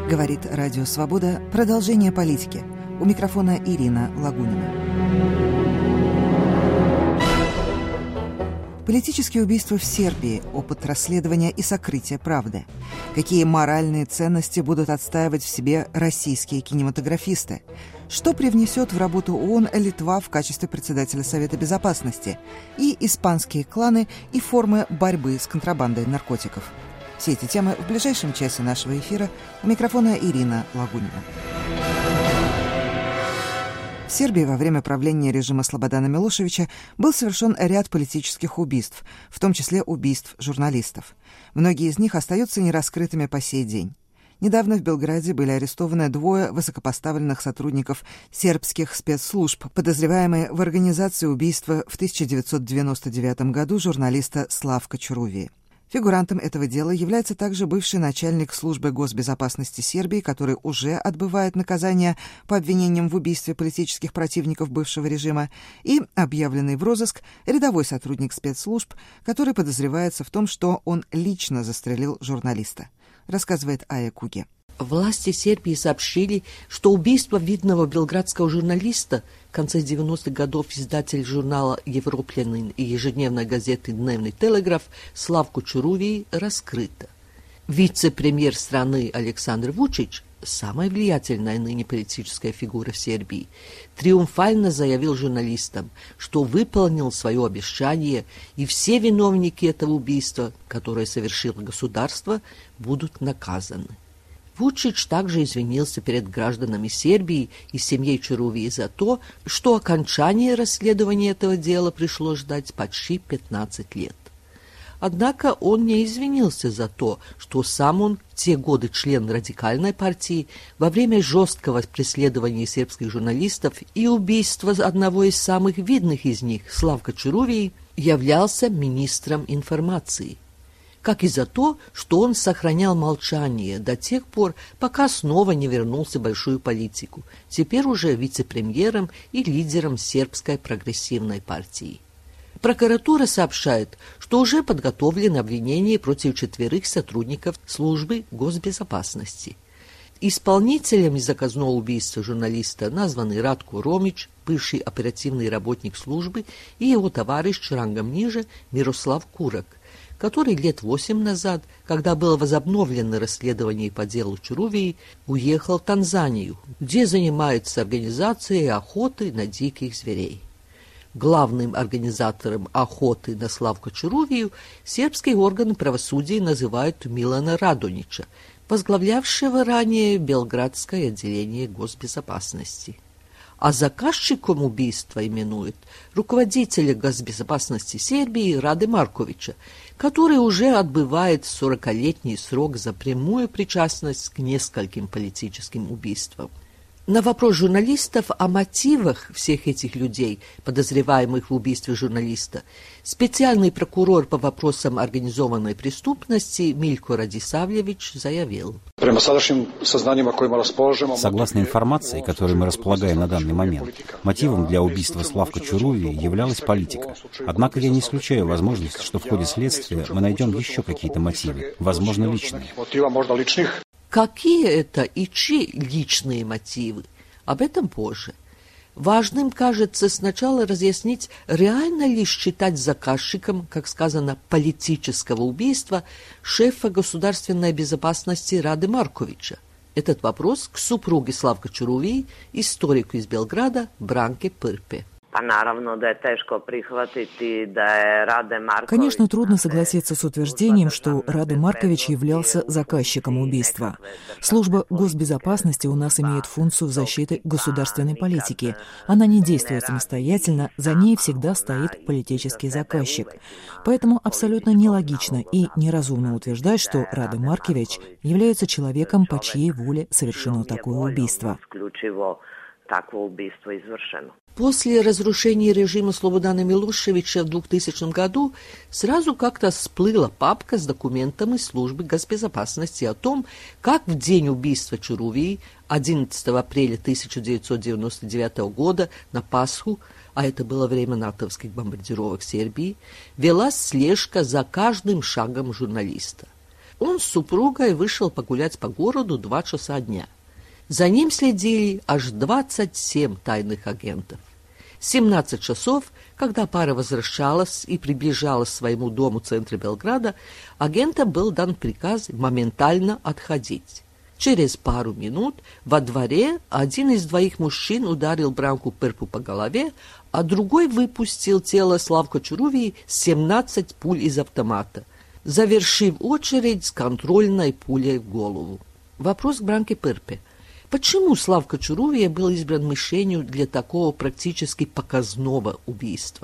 Говорит Радио Свобода. Продолжение политики. У микрофона Ирина Лагунина. Политические убийства в Сербии, опыт расследования и сокрытия правды. Какие моральные ценности будут отстаивать в себе российские кинематографисты? Что привнесет в работу ООН Литва в качестве председателя Совета Безопасности? И испанские кланы и формы борьбы с контрабандой наркотиков. Все эти темы в ближайшем часе нашего эфира. У микрофона Ирина Лагунина. В Сербии во время правления режима Слободана Милошевича был совершен ряд политических убийств, в том числе убийств журналистов. Многие из них остаются нераскрытыми по сей день. Недавно в Белграде были арестованы 2 высокопоставленных сотрудников сербских спецслужб, подозреваемые в организации убийства в 1999 году журналиста Славка Чурувии. Фигурантом этого дела является также бывший начальник службы госбезопасности Сербии, который уже отбывает наказание по обвинениям в убийстве политических противников бывшего режима, и объявленный в розыск рядовой сотрудник спецслужб, который подозревается в том, что он лично застрелил журналиста, рассказывает Ая Куге. Власти Сербии сообщили, что убийство видного белградского журналиста, в конце 90-х годов издатель журнала «Европлянин» и ежедневной газеты «Дневный телеграф» Славку Чурувии раскрыто. Вице-премьер страны Александр Вучич, самая влиятельная ныне политическая фигура в Сербии, триумфально заявил журналистам, что выполнил свое обещание, и все виновники этого убийства, которое совершило государство, будут наказаны. Вучич также извинился перед гражданами Сербии и семьей Чурувии за то, что окончание расследования этого дела пришлось ждать почти 15 лет. Однако он не извинился за то, что сам он в те годы член радикальной партии, во время жесткого преследования сербских журналистов и убийства одного из самых видных из них, Славка Чурувии, являлся министром информации. Как и за то, что он сохранял молчание до тех пор, пока снова не вернулся в большую политику, теперь уже вице-премьером и лидером сербской прогрессивной партии. Прокуратура сообщает, что уже подготовлены обвинения против 4 сотрудников службы госбезопасности. Исполнителями заказного убийства журналиста названы Радко Ромич, бывший оперативный работник службы, и его товарищ рангом ниже Мирослав Курак, который лет 8 назад, когда было возобновлено расследование по делу Чурувии, уехал в Танзанию, где занимается организацией охоты на диких зверей. Главным организатором охоты на Славку Чурувию сербские органы правосудия называют Милана Радонича, возглавлявшего ранее Белградское отделение госбезопасности. А заказчиком убийства именует руководителя госбезопасности Сербии Раде Марковича, который уже отбывает 40-летний срок за прямую причастность к нескольким политическим убийствам. На вопрос журналистов о мотивах всех этих людей, подозреваемых в убийстве журналиста, специальный прокурор по вопросам организованной преступности Милько Радисавлевич заявил. Согласно информации, которой мы располагаем на данный момент, мотивом для убийства Славка Чурувии являлась политика. Однако я не исключаю возможность, что в ходе следствия мы найдем еще какие-то мотивы, возможно, личные. Какие это и чьи личные мотивы? Об этом позже. Важным кажется сначала разъяснить, реально ли считать заказчиком, как сказано, политического убийства шефа государственной безопасности Раде Марковича. Этот вопрос к супруге Славка Чурувии, историку из Белграда Бранке Пырпе. Конечно, трудно согласиться с утверждением, что Раде Маркович являлся заказчиком убийства. Служба госбезопасности у нас имеет функцию защиты государственной политики. Она не действует самостоятельно, за ней всегда стоит политический заказчик. Поэтому абсолютно нелогично и неразумно утверждать, что Раде Маркович является человеком, по чьей воле совершено такое убийство. После разрушения режима Слободана Милошевича в 2000 году сразу как-то всплыла папка с документами службы госбезопасности о том, как в день убийства Чурувии 11 апреля 1999 года на Пасху, а это было время натовских бомбардировок Сербии, велась слежка за каждым шагом журналиста. Он с супругой вышел погулять по городу 2 часа дня. За ним следили аж 27 тайных агентов. 17 часов, когда пара возвращалась и приближалась к своему дому в центре Белграда, агентам был дан приказ моментально отходить. Через пару минут во дворе один из 2 мужчин ударил Бранку Перпу по голове, а другой выпустил тело Славка Чурувии 17 пуль из автомата, завершив очередь с контрольной пулей в голову. Вопрос к Бранке Перпе. Почему Славка Чурувия был избран мишенью для такого практически показного убийства?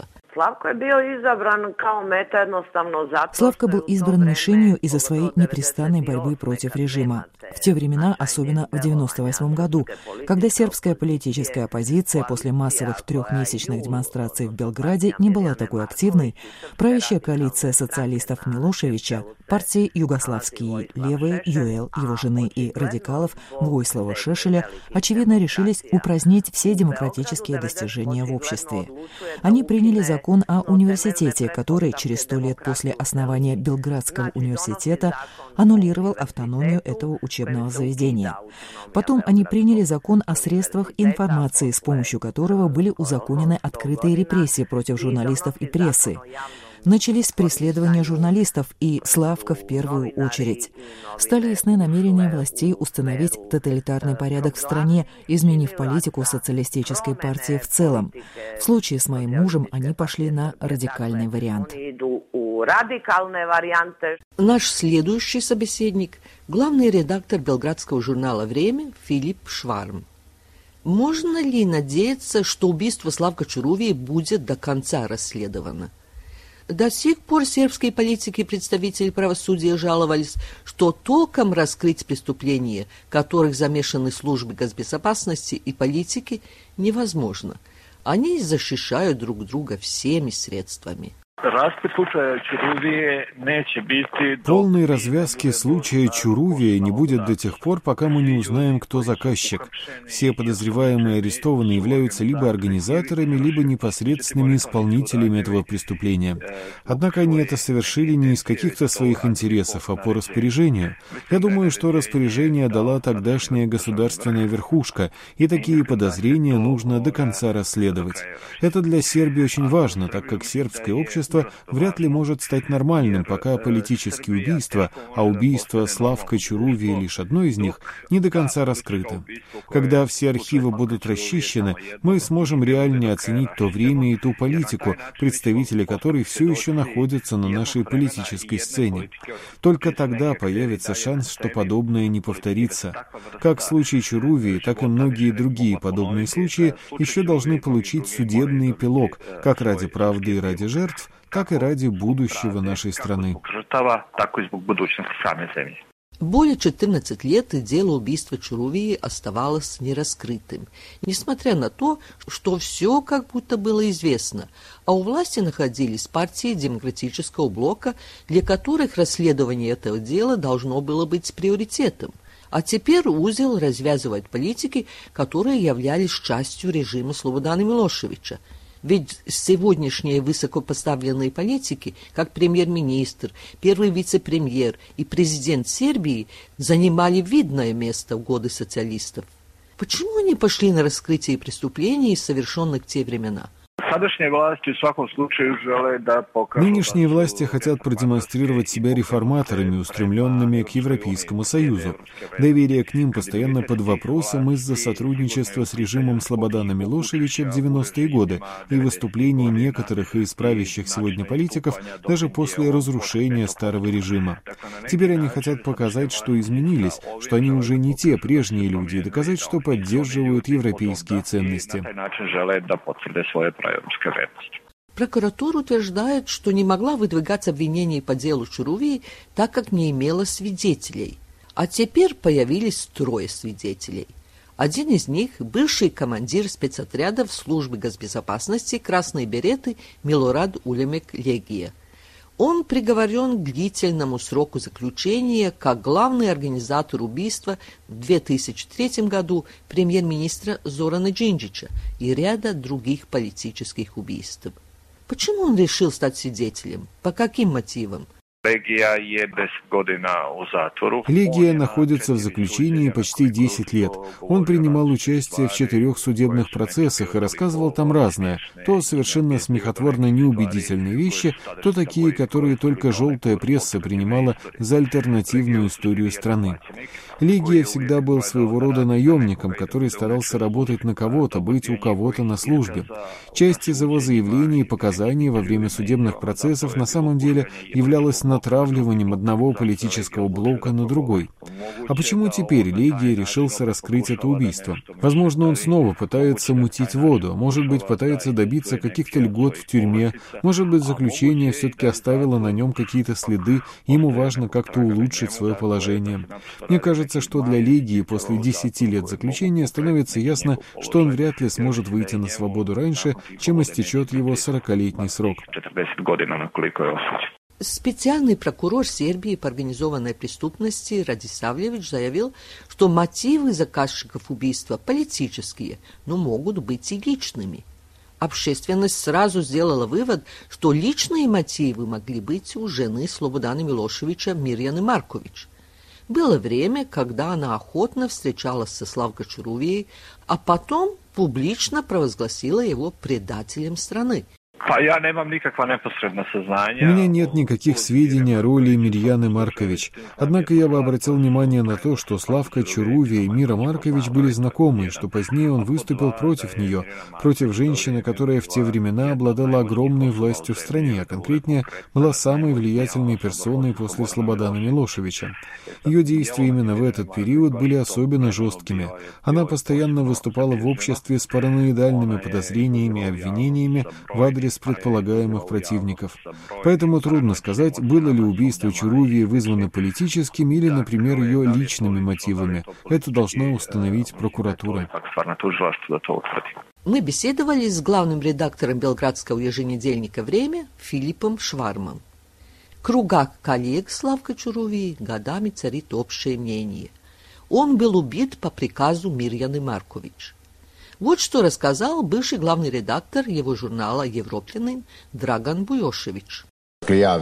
Славка был избран мишенью из-за своей непрестанной борьбы против режима. В те времена, особенно в 1998 году, когда сербская политическая оппозиция после массовых 3-месячных демонстраций в Белграде не была такой активной, правящая коалиция социалистов Милошевича, партии «Югославские левые», ЮЭЛ, его жены и радикалов Войслава Шешеля, очевидно, решились упразднить все демократические достижения в обществе. Они приняли закон о университете, который через 100 лет после основания Белградского университета аннулировал автономию этого учебного заведения. Потом они приняли закон о средствах информации, с помощью которого были узаконены открытые репрессии против журналистов и прессы. Начались преследования журналистов, и Славка в первую очередь. Стали ясны намерения властей установить тоталитарный порядок в стране, изменив политику социалистической партии в целом. В случае с моим мужем они пошли на радикальный вариант. Наш следующий собеседник – главный редактор белградского журнала «Время» Филипп Шварм. Можно ли надеяться, что убийство Славка Чурувии будет до конца расследовано? До сих пор сербские политики и представители правосудия жаловались, что толком раскрыть преступления, в которых замешаны службы госбезопасности и политики, невозможно. Они защищают друг друга всеми средствами. Полной развязки случая Чурувия не будет до тех пор, пока мы не узнаем, кто заказчик. Все подозреваемые и арестованные являются либо организаторами, либо непосредственными исполнителями этого преступления. Однако они это совершили не из каких-то своих интересов, а по распоряжению. Я думаю, что распоряжение дала тогдашняя государственная верхушка, и такие подозрения нужно до конца расследовать. Это для Сербии очень важно, так как сербское общество вряд ли может стать нормальным, пока политические убийства, а убийство Славка Чурувии лишь одно из них, не до конца раскрыто. Когда все архивы будут расчищены, мы сможем реальнее оценить то время и ту политику, представители которой все еще находятся на нашей политической сцене. Только тогда появится шанс, что подобное не повторится. Как в случае Чурувии, так и многие другие подобные случаи еще должны получить судебный эпилог, как ради правды и ради жертв, так и ради будущего нашей страны. Более 14 лет и дело убийства Чурувии оставалось нераскрытым, несмотря на то, что все как будто было известно, а у власти находились партии демократического блока, для которых расследование этого дела должно было быть приоритетом. А теперь узел развязывают политики, которые являлись частью режима Слободана Милошевича. Ведь сегодняшние высокопоставленные политики, как премьер-министр, первый вице-премьер и президент Сербии, занимали видное место в годы социалистов. Почему они пошли на раскрытие преступлений, совершенных в те времена? Нынешние власти хотят продемонстрировать себя реформаторами, устремленными к Европейскому Союзу. Доверие к ним постоянно под вопросом из-за сотрудничества с режимом Слободана Милошевича в 90-е годы и выступлений некоторых из правящих сегодня политиков даже после разрушения старого режима. Теперь они хотят показать, что изменились, что они уже не те прежние люди, и доказать, что поддерживают европейские ценности. Прокуратура утверждает, что не могла выдвигать обвинений по делу Чурувии, так как не имела свидетелей. А теперь появились 3 свидетелей. Один из них – бывший командир спецотрядов службы госбезопасности «Красные береты» Милорад Улемек Легия. Он приговорен к длительному сроку заключения как главный организатор убийства в 2003 году премьер-министра Зорана Джинджича и ряда других политических убийств. Почему он решил стать свидетелем? По каким мотивам? Легия находится в заключении почти 10 лет. Он принимал участие в 4 судебных процессах и рассказывал там разное. То совершенно смехотворно неубедительные вещи, то такие, которые только желтая пресса принимала за альтернативную историю страны. Легия всегда был своего рода наемником, который старался работать на кого-то, быть у кого-то на службе. Часть из его заявлений и показаний во время судебных процессов на самом деле являлась натравливанием одного политического блока на другой. А почему теперь Легия решился раскрыть это убийство? Возможно, он снова пытается мутить воду, может быть, пытается добиться каких-то льгот в тюрьме, может быть, заключение все-таки оставило на нем какие-то следы, ему важно как-то улучшить свое положение. Мне кажется, что для Легии после 10 лет заключения становится ясно, что он вряд ли сможет выйти на свободу раньше, чем истечет его 40-летний срок. Специальный прокурор Сербии по организованной преступности Радисавлевич заявил, что мотивы заказчиков убийства политические, но могут быть и личными. Общественность сразу сделала вывод, что личные мотивы могли быть у жены Слободана Милошевича Мирьяны Маркович. Было время, когда она охотно встречалась со Славко Чурувией, а потом публично провозгласила его предателем страны. У меня нет никаких сведений о роли Мирьяны Маркович. Однако я бы обратил внимание на то, что Славко Чурувия и Мира Маркович были знакомы, что позднее он выступил против нее, против женщины, которая в те времена обладала огромной властью в стране, а конкретнее была самой влиятельной персоной после Слободана Милошевича. Ее действия именно в этот период были особенно жесткими. Она постоянно выступала в обществе с параноидальными подозрениями и обвинениями в адрес предполагаемых противников. Поэтому трудно сказать, было ли убийство Чурувии вызвано политическими или, например, ее личными мотивами. Это должна установить прокуратура. Мы беседовали с главным редактором белградского еженедельника «Время» Филиппом Швармом. В кругах коллег Славко Чурувии годами царит общее мнение. Он был убит по приказу Мирьяны Маркович. Вот что рассказал бывший главный редактор его журнала «Европлянин» Драган Буйошевич. Я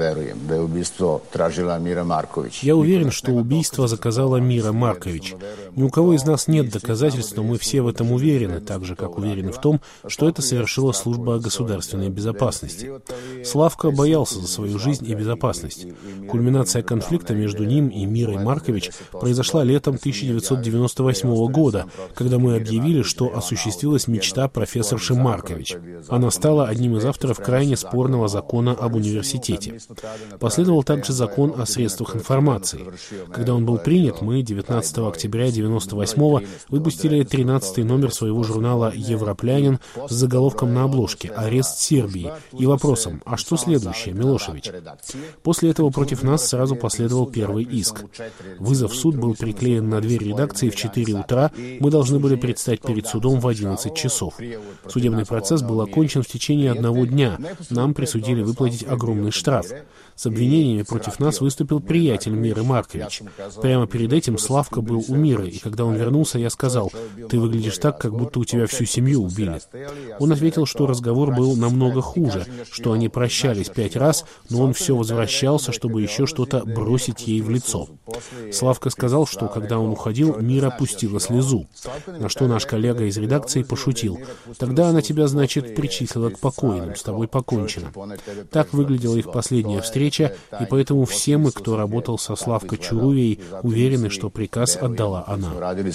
уверен, что убийство заказала Мира Маркович. Ни у кого из нас нет доказательств, но мы все в этом уверены, так же, как уверены в том, что это совершила служба государственной безопасности. Славко боялся за свою жизнь и безопасность. Кульминация конфликта между ним и Мирой Маркович произошла летом 1998 года, когда мы объявили, что осуществилась мечта профессорши Маркович. Она стала одним из авторов крайне спорного закона об университете. Последовал также закон о средствах информации. Когда он был принят, мы 19 октября 1998 выпустили 13-й номер своего журнала «Европлянин» с заголовком на обложке «Арест Сербии» и вопросом «А что следующее, Милошевич?». После этого против нас сразу последовал первый иск. Вызов в суд был приклеен на дверь редакции в 4 утра, мы должны были предстать перед судом в 11 часов. Судебный процесс был окончен в течение 1 дня, нам присудили выплатить огромный штраф. С обвинениями против нас выступил приятель Миры Маркович. Прямо перед этим Славко был у Миры, и когда он вернулся, я сказал: «Ты выглядишь так, как будто у тебя всю семью убили». Он ответил, что разговор был намного хуже, что они прощались 5 раз, но он все возвращался, чтобы еще что-то бросить ей в лицо. Славко сказал, что когда он уходил, Мира пустила слезу, на что наш коллега из редакции пошутил: «Тогда она тебя, значит, причислила к покойным, с тобой покончено». Так выглядела их последняя встреча, и поэтому все мы, кто работал со Славко Чурувией, уверены, что приказ отдала она.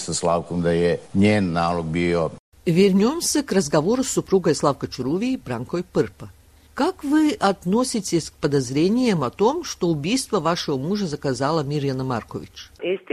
Вернемся к разговору с супругой Славко Чурувии Бранкой Пырпа. Как вы относитесь к подозрениям о том, что убийство вашего мужа заказала Мирьяна Маркович?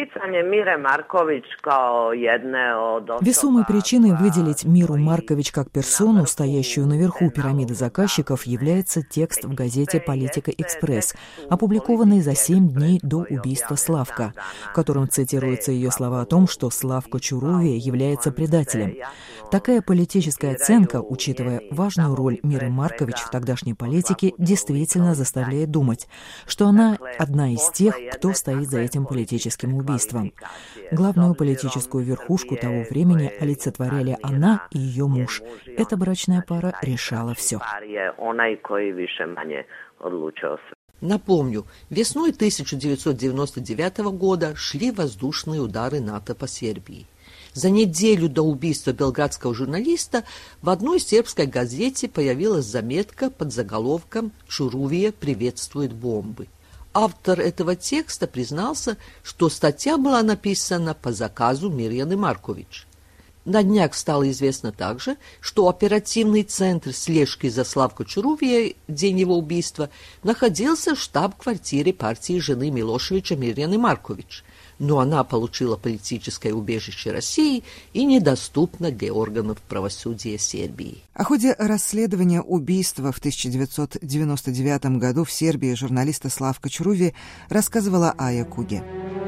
Весомой причиной выделить Миру Маркович как персону, стоящую наверху пирамиды заказчиков, является текст в газете «Политика Экспресс», опубликованный за 7 дней до убийства Славко, в котором цитируются ее слова о том, что Славко Чурувия является предателем. Такая политическая оценка, учитывая важную роль Миры Маркович в тогдашней политике, действительно заставляет думать, что она одна из тех, кто стоит за этим политическим убийством. Главную политическую верхушку того времени олицетворяли она и ее муж. Эта брачная пара решала все. Напомню, весной 1999 года шли воздушные удары НАТО по Сербии. За неделю до убийства белградского журналиста в одной сербской газете появилась заметка под заголовком «Чурувия приветствует бомбы». Автор этого текста признался, что статья была написана по заказу Мирьяны Маркович. На днях стало известно также, что оперативный центр слежки за Славко Чурувией в день его убийства находился в штаб-квартире партии жены Милошевича Мирьяны Маркович, но она получила политическое убежище России и недоступна для органов правосудия Сербии. О ходе расследования убийства в 1999 году в Сербии журналиста Славко Чурувии рассказывала Ая Куге.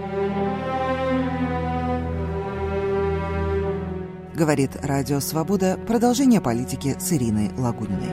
Говорит Радио Свобода. Продолжение политики с Ириной Лагуниной.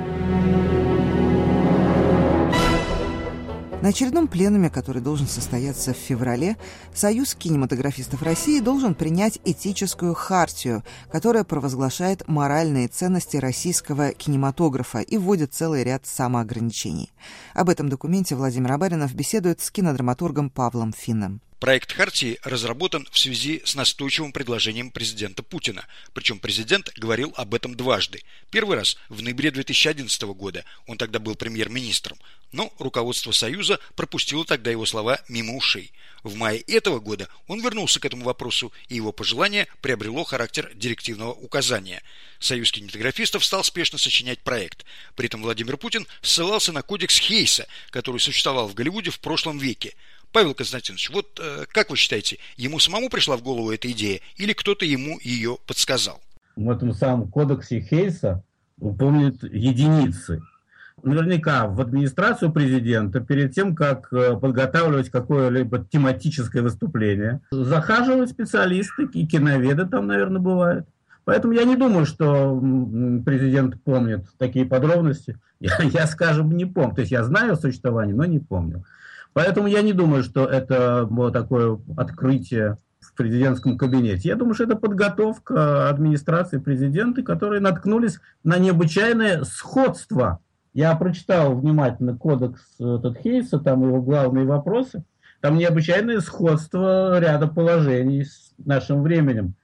На очередном пленуме, который должен состояться в феврале, Союз кинематографистов России должен принять этическую хартию, которая провозглашает моральные ценности российского кинематографа и вводит целый ряд самоограничений. Об этом документе Владимир Абаринов беседует с кинодраматургом Павлом Финном. Проект хартии разработан в связи с настойчивым предложением президента Путина. Причем президент говорил об этом дважды. Первый раз в ноябре 2011 года, он тогда был премьер-министром. Но руководство Союза пропустило тогда его слова мимо ушей. В мае этого года он вернулся к этому вопросу, и его пожелание приобрело характер директивного указания. Союз кинематографистов стал спешно сочинять проект. При этом Владимир Путин ссылался на кодекс Хейса, который существовал в Голливуде в прошлом веке. Павел Константинович, вот как вы считаете, ему самому пришла в голову эта идея или кто-то ему ее подсказал? В этом самом кодексе Хейса помнят единицы. Наверняка в администрацию президента перед тем, как подготавливать какое-либо тематическое выступление, захаживают специалисты и киноведы там, наверное, бывают. Поэтому я не думаю, что президент помнит такие подробности. Я, скажем, не помню. То есть я знаю о существовании, но не помню. Поэтому я не думаю, что это было такое открытие в президентском кабинете. Я думаю, что это подготовка администрации президента, которые наткнулись на необычайное сходство. Я прочитал внимательно кодекс Хейса, там его главные вопросы. Там необычайное сходство ряда положений с нашим временем.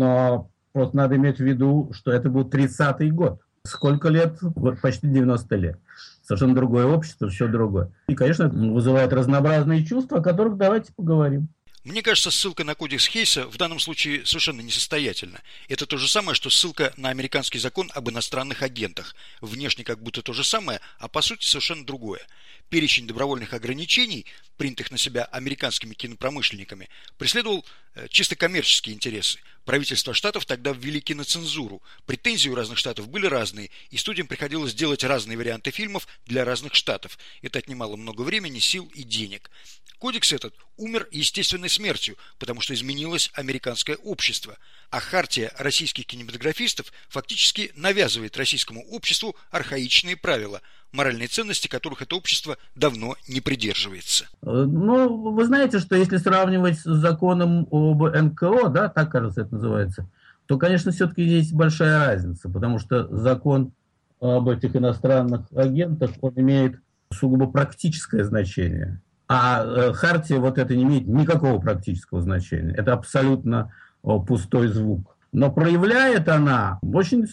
Но просто надо иметь в виду, что это был 30-й год. Сколько лет? Вот почти 90 лет. Совершенно другое общество, все другое. И, конечно, это вызывает разнообразные чувства, о которых давайте поговорим. Мне кажется, ссылка на кодекс Хейса в данном случае совершенно несостоятельна. Это то же самое, что ссылка на американский закон об иностранных агентах. Внешне как будто то же самое, а по сути совершенно другое. Перечень добровольных ограничений, принятых на себя американскими кинопромышленниками, преследовал чисто коммерческие интересы. Правительства штатов тогда ввели киноцензуру. Претензии у разных штатов были разные, и студиям приходилось делать разные варианты фильмов для разных штатов. Это отнимало много времени, сил и денег. Кодекс этот умер естественной смертью, потому что изменилось американское общество. А хартия российских кинематографистов фактически навязывает российскому обществу архаичные правила, моральные ценности которых это общество давно не придерживается. Ну, вы знаете, что если сравнивать с законом об НКО, да, так, кажется, это называется, то, конечно, все-таки есть большая разница, потому что закон об этих иностранных агентах, он имеет сугубо практическое значение. А хартия вот это не имеет никакого практического значения. Это абсолютно пустой звук. Но проявляет она очень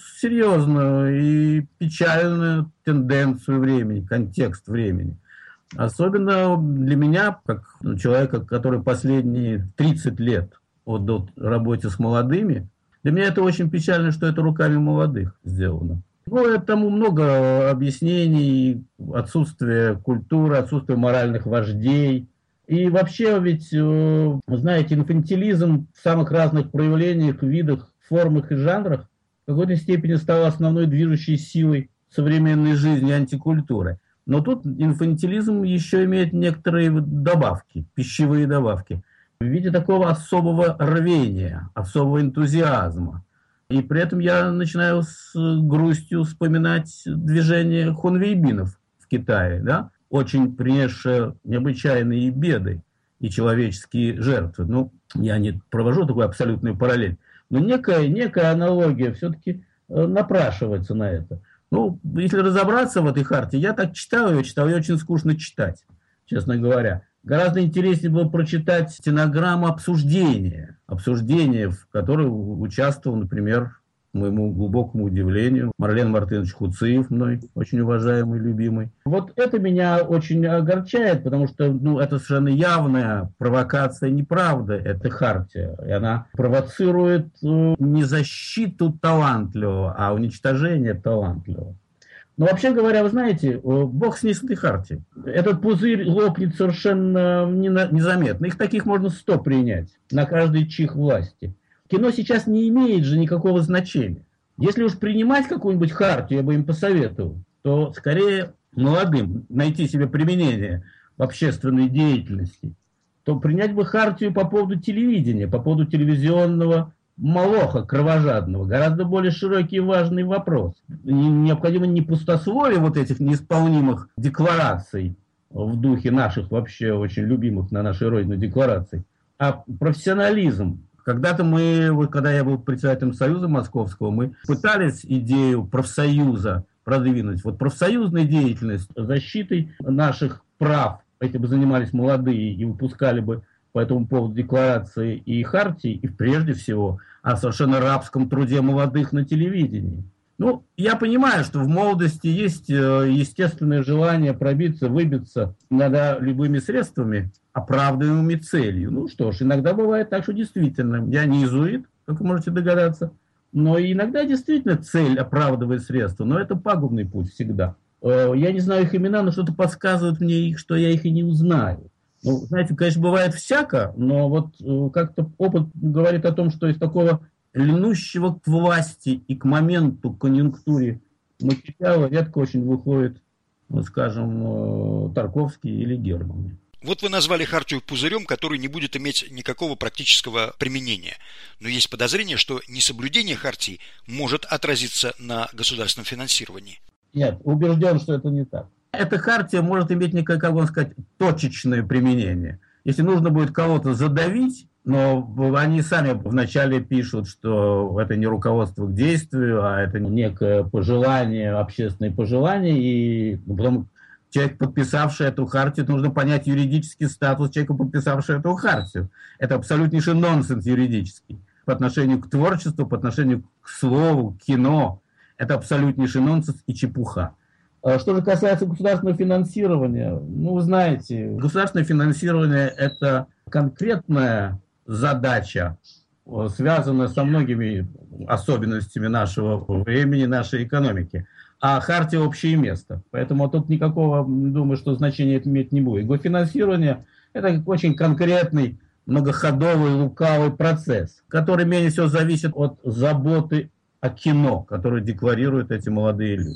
серьезную и печальную тенденцию времени, контекст времени. Особенно для меня, как человека, который последние 30 лет отдал работе с молодыми, для меня это очень печально, что это руками молодых сделано. Ну, этому много объяснений, отсутствие культуры, отсутствие моральных вождей. И вообще ведь, вы знаете, инфантилизм в самых разных проявлениях, видах, формах и жанрах в какой-то степени стал основной движущей силой современной жизни и антикультуры. Но тут инфантилизм еще имеет некоторые добавки, пищевые добавки, в виде такого особого рвения, особого энтузиазма. И при этом я начинаю с грустью вспоминать движение хунвейбинов в Китае, да? Очень принесшее необычайные беды и человеческие жертвы. Ну, я не провожу такую абсолютную параллель, но некая аналогия все-таки напрашивается на это. Ну, если разобраться в этой харте, я так читаю ее очень скучно читать, честно говоря. Гораздо интереснее было прочитать стенограмму обсуждения, в которой участвовал, например, к моему глубокому удивлению, Марлен Мартынович Хуциев, мной очень уважаемый, любимый. Вот это меня очень огорчает, потому что это совершенно явная провокация, неправда, это хартия. И она провоцирует не защиту талантливого, а уничтожение талантливого. Но вообще говоря, вы знаете, бог с ней с этой хартией. Этот пузырь лопнет совершенно незаметно. Их таких можно 100 принять на каждый чих власти. Кино сейчас не имеет же никакого значения. Если уж принимать какую-нибудь хартию, я бы им посоветовал, то скорее молодым найти себе применение в общественной деятельности, то принять бы хартию по поводу телевидения, по поводу телевизионного молоха кровожадного, гораздо более широкий и важный вопрос. Необходимо не пустословие вот этих неисполнимых деклараций в духе наших вообще очень любимых на нашей родине деклараций, а профессионализм. Когда я был председателем Союза Московского, мы пытались идею профсоюза продвинуть. Вот профсоюзная деятельность, защитой наших прав, этим бы занимались молодые и выпускали бы по этому поводу декларации и хартии, и прежде всего о совершенно рабском труде молодых на телевидении. Ну, я понимаю, что в молодости есть естественное желание пробиться, выбиться, иногда любыми средствами, оправдываемыми целью. Ну что ж, иногда бывает так, что действительно, я не иезуит, как вы можете догадаться, но иногда действительно цель оправдывает средства, но это пагубный путь всегда. Я не знаю их имена, но что-то подсказывает мне, что я их и не узнаю. Ну, знаете, конечно, бывает всяко, но вот как-то опыт говорит о том, что из такого льнущего к власти и к моменту, к конъюнктуре материала редко очень выходит, скажем, Тарковский или Герман. Вот вы назвали хартию пузырем, который не будет иметь никакого практического применения. Но есть подозрение, что несоблюдение хартии может отразиться на государственном финансировании. Нет, убежден, что это не так. Эта хартия может иметь некое, как бы сказать, точечное применение. Если нужно будет кого-то задавить, но они сами вначале пишут, что это не руководство к действию, а это некое пожелание, общественное пожелание, и потом человек, подписавший эту хартию, нужно понять юридический статус человека, подписавшего эту хартию. Это абсолютнейший нонсенс юридический. По отношению к творчеству, по отношению к слову, к кино. Это абсолютнейший нонсенс и чепуха. Что же касается государственного финансирования, вы знаете, государственное финансирование – это конкретная задача, связанная со многими особенностями нашего времени, нашей экономики. А хартия – общее место. Поэтому тут никакого, думаю, что значения это иметь не будет. Гофинансирование – это очень конкретный, многоходовый, лукавый процесс, который менее всего зависит от заботы о кино, которое декларируют эти молодые люди.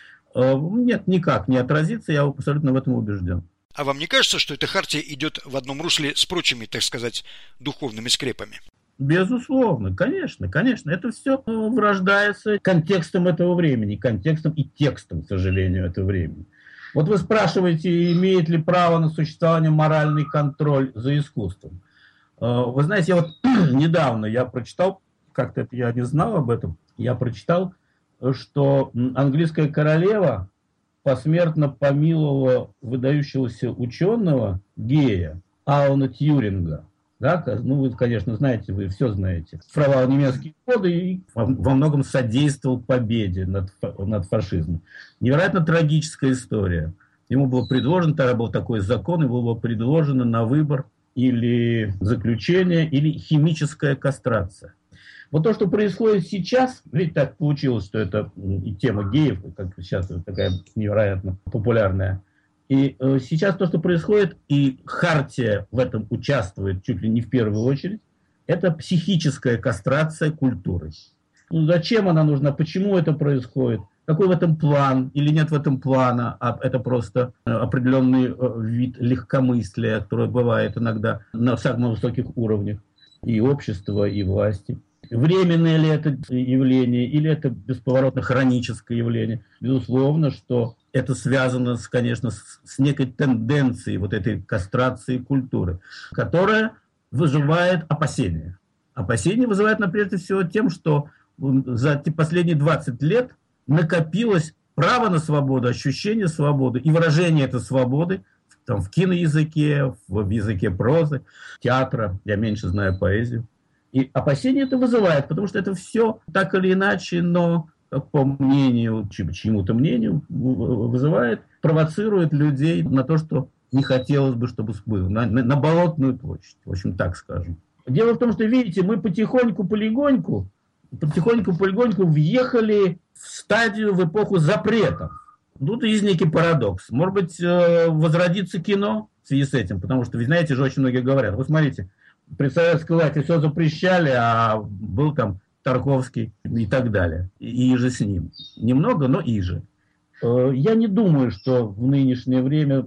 Нет, никак не отразится, я абсолютно в этом убежден. А вам не кажется, что эта хартия идет в одном русле с прочими, так сказать, духовными скрепами? Безусловно, конечно. Это все вырождается контекстом этого времени, контекстом и текстом, к сожалению, этого времени. Вот вы спрашиваете, имеет ли право на существование моральный контроль за искусством. Вы знаете, я вот недавно прочитал, как-то это я не знал об этом, я прочитал, что английская королева посмертно помиловала выдающегося ученого, гея, Алана Тьюринга. Да? Вы, конечно, знаете, вы все знаете. Сформировал немецкие годы и во многом содействовал победе над фашизмом. Невероятно трагическая история. Ему было предложено, тогда был такой закон, ему было предложено на выбор или заключение, или химическая кастрация. Вот то, что происходит сейчас, ведь так получилось, что это и тема геев, как сейчас такая невероятно популярная. И сейчас то, что происходит, и хартия в этом участвует чуть ли не в первую очередь, это психическая кастрация культуры. Зачем она нужна, почему это происходит, какой в этом план или нет в этом плана, а это просто определенный вид легкомыслия, которое бывает иногда на самых высоких уровнях и общества, и власти. Временное ли это явление, или это бесповоротно хроническое явление? Безусловно, что это связано, конечно, с некой тенденцией вот этой кастрации культуры, которая вызывает опасения. Опасения вызывает, прежде всего, тем, что за последние 20 лет накопилось право на свободу, ощущение свободы и выражение этой свободы там, в киноязыке, в языке прозы, театра. Я меньше знаю поэзию. И опасение это вызывает, потому что это все так или иначе, но по мнению, чьему-то мнению, вызывает, провоцирует людей на то, что не хотелось бы, чтобы было, на Болотную площадь, в общем, так скажем. Дело в том, что, видите, мы потихоньку-полегоньку въехали в стадию, в эпоху запретов. Тут есть некий парадокс. Может быть, возродится кино в связи с этим, потому что, вы знаете же, очень многие говорят, вот смотрите, при советской власти все запрещали, а был там Тарковский и так далее. И же с ним. Немного, но и же. Я не думаю, что в нынешнее время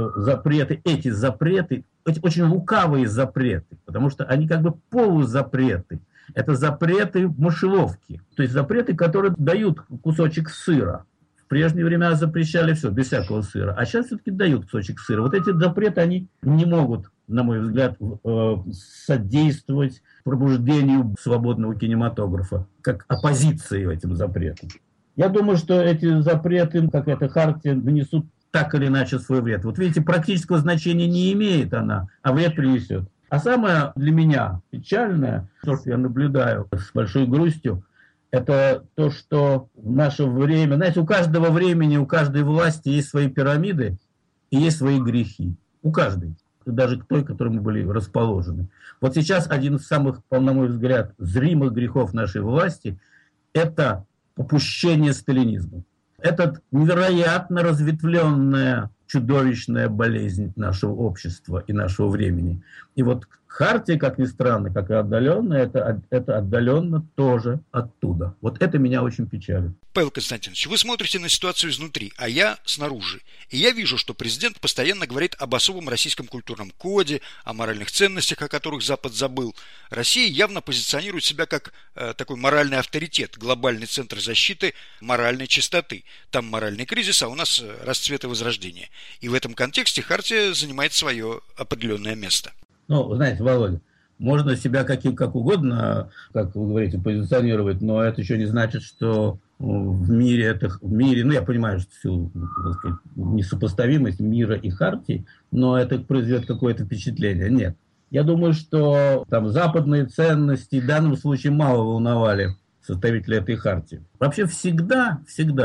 эти запреты, очень лукавые запреты, потому что они как бы полузапреты. Это запреты мышеловки. То есть запреты, которые дают кусочек сыра. В прежние времена запрещали все, без всякого сыра. А сейчас все-таки дают кусочек сыра. Вот эти запреты, они не могут, на мой взгляд, содействовать пробуждению свободного кинематографа, как оппозиции этим запретам. Я думаю, что эти запреты, как эта хартия, нанесут так или иначе свой вред. Вот видите, практического значения не имеет она, а вред принесет. А самое для меня печальное, то, что я наблюдаю с большой грустью, это то, что в наше время, знаете, у каждого времени, у каждой власти есть свои пирамиды и есть свои грехи. У каждой. Даже к той, к которой мы были расположены. Вот сейчас один из самых, на мой взгляд, зримых грехов нашей власти – это попущение сталинизму. Это невероятно разветвленная, чудовищная болезнь нашего общества и нашего времени. И вот хартия, как ни странно, как и отдаленная, это отдаленно тоже оттуда. Вот это меня очень печалит. Павел Константинович, вы смотрите на ситуацию изнутри, а я снаружи. И я вижу, что президент постоянно говорит об особом российском культурном коде, о моральных ценностях, о которых Запад забыл. Россия явно позиционирует себя как такой моральный авторитет, глобальный центр защиты моральной чистоты. Там моральный кризис, а у нас расцвет и возрождение. И в этом контексте хартия занимает свое определенное место. Ну, знаете, Володя, можно себя как угодно, как вы говорите, позиционировать, но это еще не значит, что в мире, ну, я понимаю, что в силу, так сказать, несопоставимость мира и хартии, но это произведет какое-то впечатление. Нет. Я думаю, что там западные ценности в данном случае мало волновали составителей этой хартии. Вообще всегда,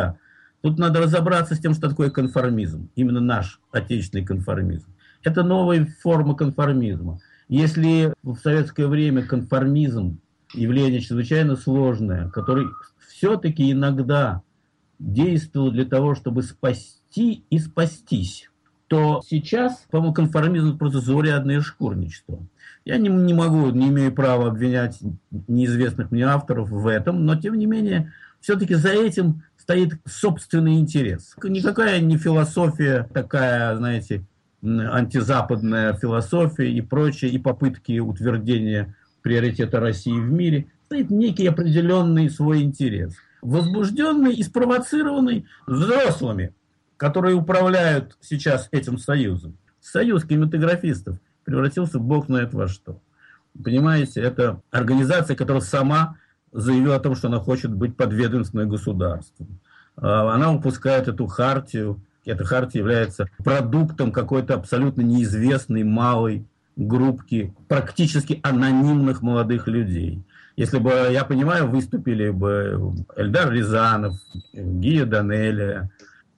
тут надо разобраться с тем, что такое конформизм, именно наш отечественный конформизм. Это новая форма конформизма. Если в советское время конформизм явление чрезвычайно сложное, который все-таки иногда действовал для того, чтобы спасти и спастись, то сейчас, по-моему, конформизм просто заурядное шкурничество. Я не имею права обвинять неизвестных мне авторов в этом, но тем не менее, все-таки за этим стоит собственный интерес. Никакая не философия такая, знаете, антизападная философия и прочее, и попытки утверждения приоритета России в мире, стоит некий определенный свой интерес, возбужденный и спровоцированный взрослыми, которые управляют сейчас этим союзом. Союз кинематографистов превратился в бог знает во что. Понимаете, это организация, которая сама заявила о том, что она хочет быть подведомственной государству. Она выпускает эту хартию. Эта хартия является продуктом какой-то абсолютно неизвестной малой группки практически анонимных молодых людей. Если бы, я понимаю, выступили бы Эльдар Рязанов, Гия Данелия,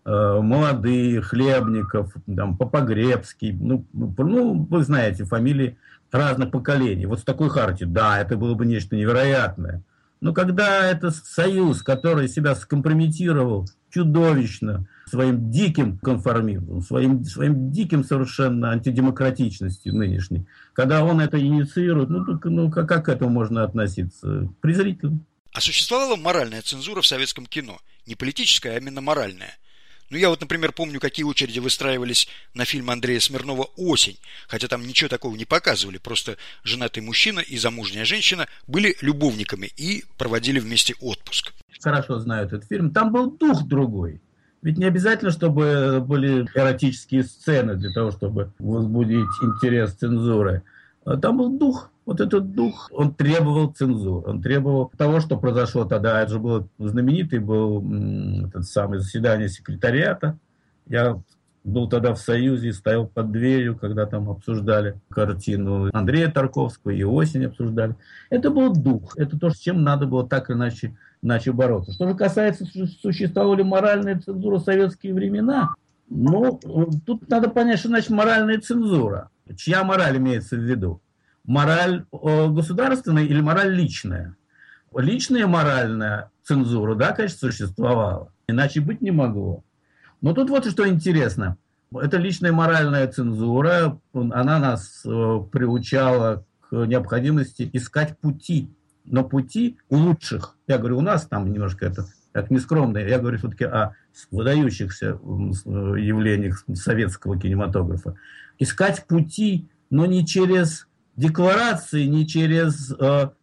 молодые, Хлебников, там, Попогребский, ну, вы знаете, фамилии разных поколений. Вот с такой хартией, да, это было бы нечто невероятное. Но когда это союз, который себя скомпрометировал чудовищно своим диким конформизмом, своим диким совершенно антидемократичностью нынешней, когда он это инициирует, как к этому можно относиться? Презрительно. А существовала моральная цензура в советском кино? Не политическая, а именно моральная. Ну, я вот, например, помню, какие очереди выстраивались на фильм Андрея Смирнова «Осень», хотя там ничего такого не показывали, просто женатый мужчина и замужняя женщина были любовниками и проводили вместе отпуск. Хорошо знаю этот фильм. Там был дух другой. Ведь не обязательно, чтобы были эротические сцены для того, чтобы возбудить интерес цензуры. Там был дух Вот этот дух, он требовал цензуры, он требовал того, что произошло тогда. Это же был знаменитый этот самый заседание секретариата. Я был тогда в Союзе, стоял под дверью, когда там обсуждали картину Андрея Тарковского, и осень обсуждали. Это был дух, это то, с чем надо было так или иначе бороться. Что же касается, существовала ли моральная цензура в советские времена, тут надо понять, что значит моральная цензура. Чья мораль имеется в виду? Мораль государственная или мораль личная? Личная моральная цензура, да, конечно, существовала. Иначе быть не могло. Но тут вот что интересно. Эта личная моральная цензура, она нас приучала к необходимости искать пути. Но пути у лучших. Я говорю, у нас там немножко это так нескромно. Я говорю все-таки о выдающихся явлениях советского кинематографа. Искать пути, но не через декларации, не через,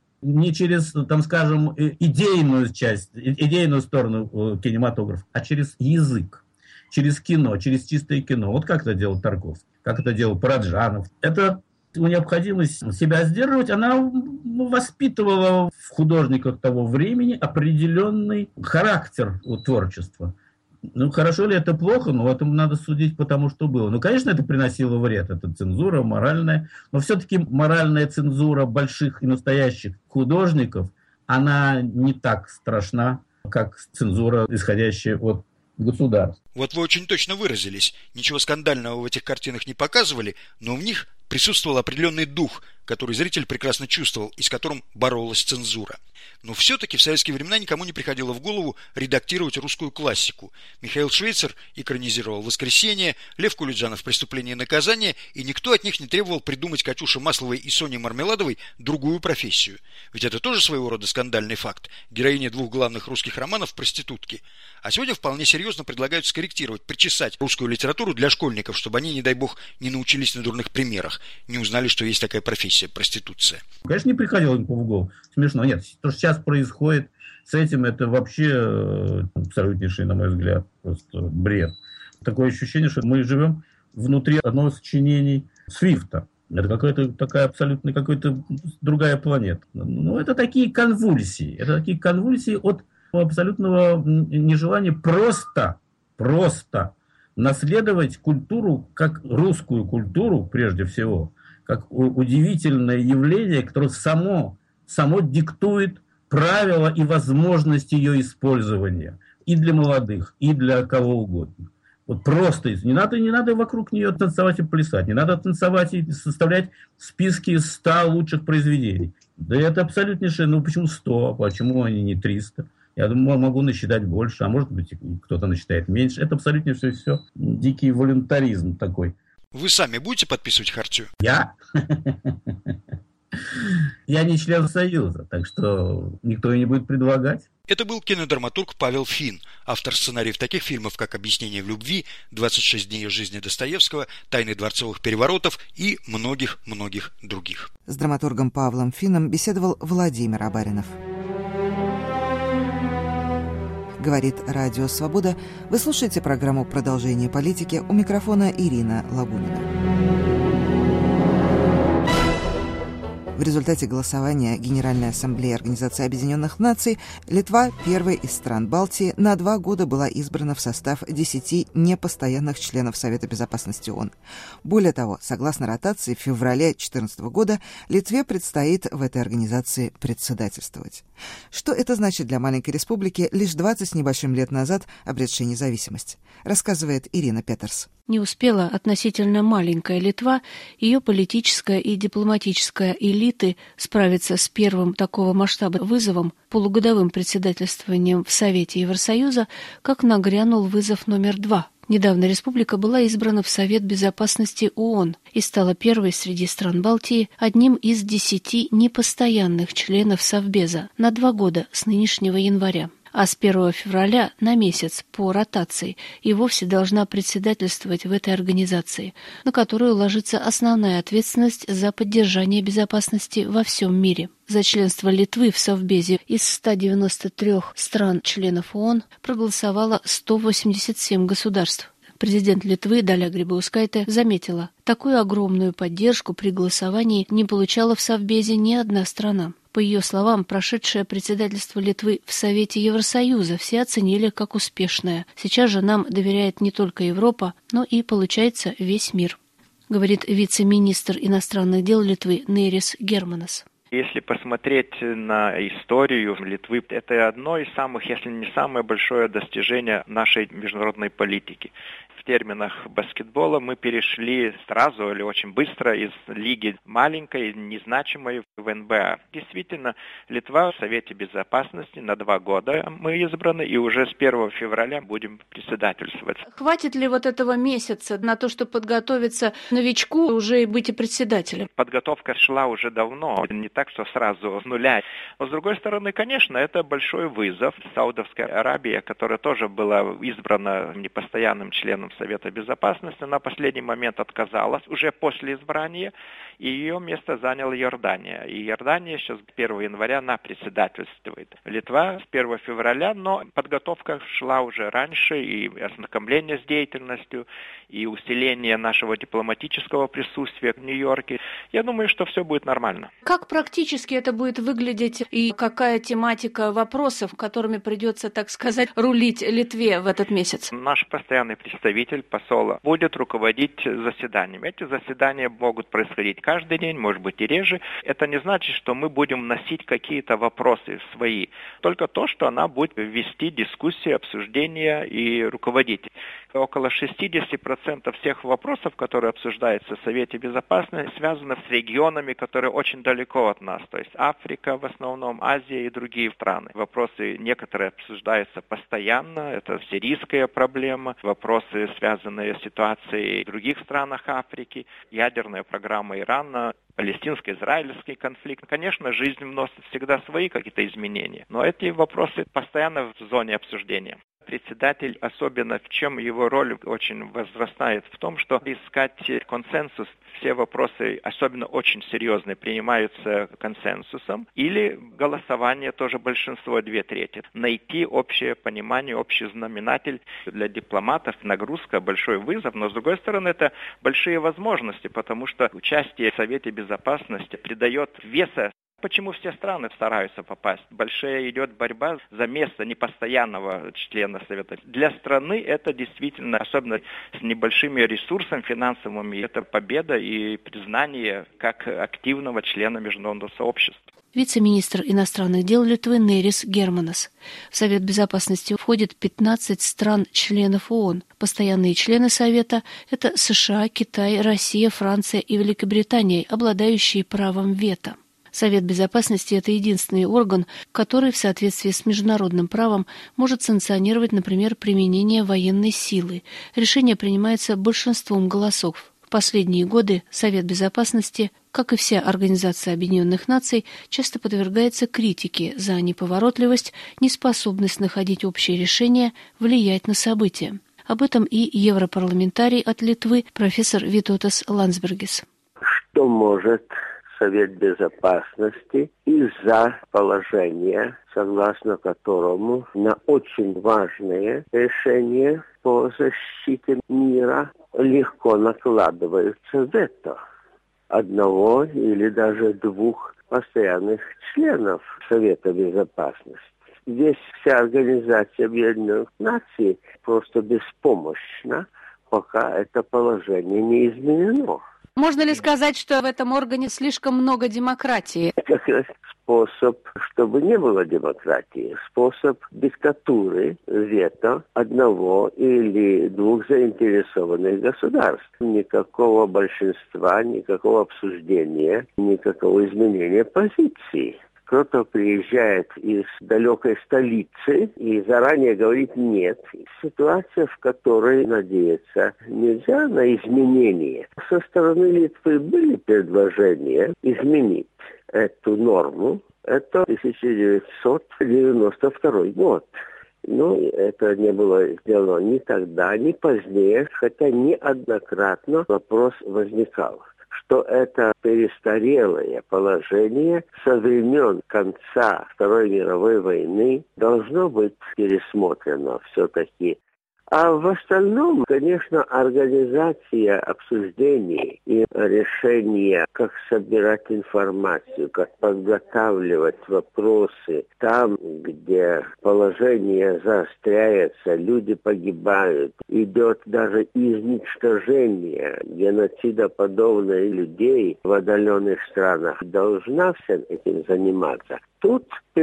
там, скажем, идейную часть, идейную сторону кинематографа, а через язык. Через кино, через чистое кино. Вот как это делал Тарковский, как это делал Параджанов. Это необходимость себя сдерживать, она воспитывала в художниках того времени определенный характер творчества. Хорошо ли это плохо, но этому надо судить по тому, что было. Конечно, это приносило вред, это цензура моральная, но все-таки моральная цензура больших и настоящих художников, она не так страшна, как цензура, исходящая от государств. Вот вы очень точно выразились. Ничего скандального в этих картинах не показывали, но в них присутствовал определенный дух, который зритель прекрасно чувствовал и с которым боролась цензура. Но все-таки в советские времена никому не приходило в голову редактировать русскую классику. Михаил Швейцер экранизировал «Воскресенье», Лев Кулиджанов «Преступление и наказание», и никто от них не требовал придумать Катюше Масловой и Соне Мармеладовой другую профессию. Ведь это тоже своего рода скандальный факт. Героиня двух главных русских романов – проститутки. А сегодня вполне серьезно предлагают скорректировать, причесать русскую литературу для школьников, чтобы они, не дай бог, не научились на дурных примерах, не узнали, что есть такая профессия – проституция. Конечно, не приходило никому в голову. Смешно. Нет, то, что сейчас происходит с этим, это вообще абсолютнейший, на мой взгляд, просто бред. Такое ощущение, что мы живем внутри одного из сочинений Свифта. Это какая-то такая абсолютно какая-то другая планета. Это такие конвульсии. Это такие конвульсии от абсолютного нежелания просто наследовать культуру, как русскую культуру, прежде всего, как удивительное явление, которое само диктует правила и возможность ее использования и для молодых, и для кого угодно. Вот просто не надо вокруг нее танцевать и плясать, не надо танцевать и составлять списки 100 лучших произведений. Да это абсолютнейшее, почему 100, почему они не 300? Я думаю, могу насчитать больше, а может быть, кто-то насчитает меньше. Это абсолютно все дикий волюнтаризм такой. Вы сами будете подписывать хартию? Я? Я не член Союза, так что никто и не будет предлагать. Это был кинодраматург Павел Фин, автор сценариев таких фильмов, как «Объяснение в любви», «26 дней из жизни Достоевского», «Тайны дворцовых переворотов» и многих-многих других. С драматургом Павлом Фином беседовал Владимир Абаринов. Говорит Радио Свобода. Вы слушаете программу «Продолжение политики». У микрофона Ирина Лабунина. В результате голосования Генеральной Ассамблеи Организации Объединенных Наций Литва, первой из стран Балтии, на 2 года была избрана в состав 10 непостоянных членов Совета Безопасности ООН. Более того, согласно ротации, в феврале 2014 года Литве предстоит в этой организации председательствовать. Что это значит для маленькой республики, лишь 20 с небольшим лет назад обретшей независимость, рассказывает Ирина Петерс. Не успела относительно маленькая Литва, ее политическая и дипломатическая элиты справиться с первым такого масштаба вызовом, полугодовым председательствованием в Совете Евросоюза, как нагрянул вызов номер 2. Недавно республика была избрана в Совет Безопасности ООН и стала первой среди стран Балтии одним из 10 непостоянных членов Совбеза на 2 года с нынешнего января. А с 1 февраля на месяц по ротации и вовсе должна председательствовать в этой организации, на которую ложится основная ответственность за поддержание безопасности во всем мире. За членство Литвы в Совбезе из 193 стран-членов ООН проголосовало 187 государств. Президент Литвы Даля Грибаускайте заметила, такую огромную поддержку при голосовании не получала в Совбезе ни одна страна. По ее словам, прошедшее председательство Литвы в Совете Евросоюза все оценили как успешное. Сейчас же нам доверяет не только Европа, но и, получается, весь мир, говорит вице-министр иностранных дел Литвы Нерис Германас. Если посмотреть на историю Литвы, это одно из самых, если не самое большое достижение нашей международной политики. В терминах баскетбола мы перешли сразу или очень быстро из лиги маленькой, незначимой в НБА. Действительно, Литва в Совете Безопасности на 2 года мы избраны, и уже с 1 февраля будем председательствовать. Хватит ли вот этого месяца на то, чтобы подготовиться новичку, уже и быть и председателем? Подготовка шла уже давно, не так, что сразу с нуля. Но, с другой стороны, конечно, это большой вызов. Саудовская Аравия, которая тоже была избрана непостоянным членом Совета Безопасности, на последний момент отказалась уже после избрания, и ее место заняла Иордания. И Иордания сейчас 1 января она председательствует. Литва с 1 февраля, но подготовка шла уже раньше, и ознакомление с деятельностью, и усиление нашего дипломатического присутствия в Нью-Йорке. Я думаю, что все будет нормально. Как практически это будет выглядеть и какая тематика вопросов, которыми придется, так сказать, рулить Литве в этот месяц? Наш постоянный представитель, посол, будет руководить заседаниями. Эти заседания могут происходить каждый день, может быть и реже. Это не значит, что мы будем вносить какие-то вопросы свои. Только то, что она будет вести дискуссии, обсуждения и руководить. Около 60% всех вопросов, которые обсуждаются в Совете Безопасности, связаны с регионами, которые очень далеко от нас. То есть Африка в основном, Азия и другие страны. Вопросы некоторые обсуждаются постоянно. Это сирийская проблема, вопросы, связанные с ситуацией в других странах Африки, ядерная программа Ирана, палестинско-израильский конфликт. Конечно, жизнь вносит всегда свои какие-то изменения, но эти вопросы постоянно в зоне обсуждения. Председатель, особенно в чем его роль очень возрастает, в том, что искать консенсус. Все вопросы, особенно очень серьезные, принимаются консенсусом. Или голосование, тоже большинство, 2/3. Найти общее понимание, общий знаменатель для дипломатов. Нагрузка, большой вызов. Но, с другой стороны, это большие возможности, потому что участие в Совете Безопасности придает веса. Почему все страны стараются попасть? Большая идет борьба за место непостоянного члена Совета. Для страны это действительно, особенно с небольшими ресурсами финансовыми, это победа и признание как активного члена международного сообщества. Вице-министр иностранных дел Литвы Нерис Германас. В Совет Безопасности входит 15 стран-членов ООН. Постоянные члены Совета – это США, Китай, Россия, Франция и Великобритания, обладающие правом вето. Совет Безопасности – это единственный орган, который в соответствии с международным правом может санкционировать, например, применение военной силы. Решение принимается большинством голосов. В последние годы Совет Безопасности, как и вся Организация Объединенных Наций, часто подвергается критике за неповоротливость, неспособность находить общие решения, влиять на события. Об этом и европарламентарий от Литвы профессор Витотас Ландсбергис. Что может Совет Безопасности из-за положения, согласно которому на очень важные решения по защите мира легко накладываются вето одного или даже 2 постоянных членов Совета Безопасности. Здесь вся Организация Объединенных Наций просто беспомощна, пока это положение не изменено. Можно ли сказать, что в этом органе слишком много демократии? Это способ, чтобы не было демократии, способ диктатуры, вето одного или 2 заинтересованных государств. Никакого большинства, никакого обсуждения, никакого изменения позиции. Кто-то приезжает из далекой столицы и заранее говорит «нет». Ситуация, в которой надеяться нельзя на изменение. Со стороны Литвы были предложения изменить эту норму. Это 1992 год. Но это не было сделано ни тогда, ни позднее, хотя неоднократно вопрос возникал, что это перестарелое положение со времен конца Второй мировой войны должно быть пересмотрено все-таки. А в остальном, конечно, организация обсуждений и решение, как собирать информацию, как подготавливать вопросы там, где положение заостряется, люди погибают, идет даже изничтожение геноцидоподобных людей в отдаленных странах, должна всем этим заниматься. Тут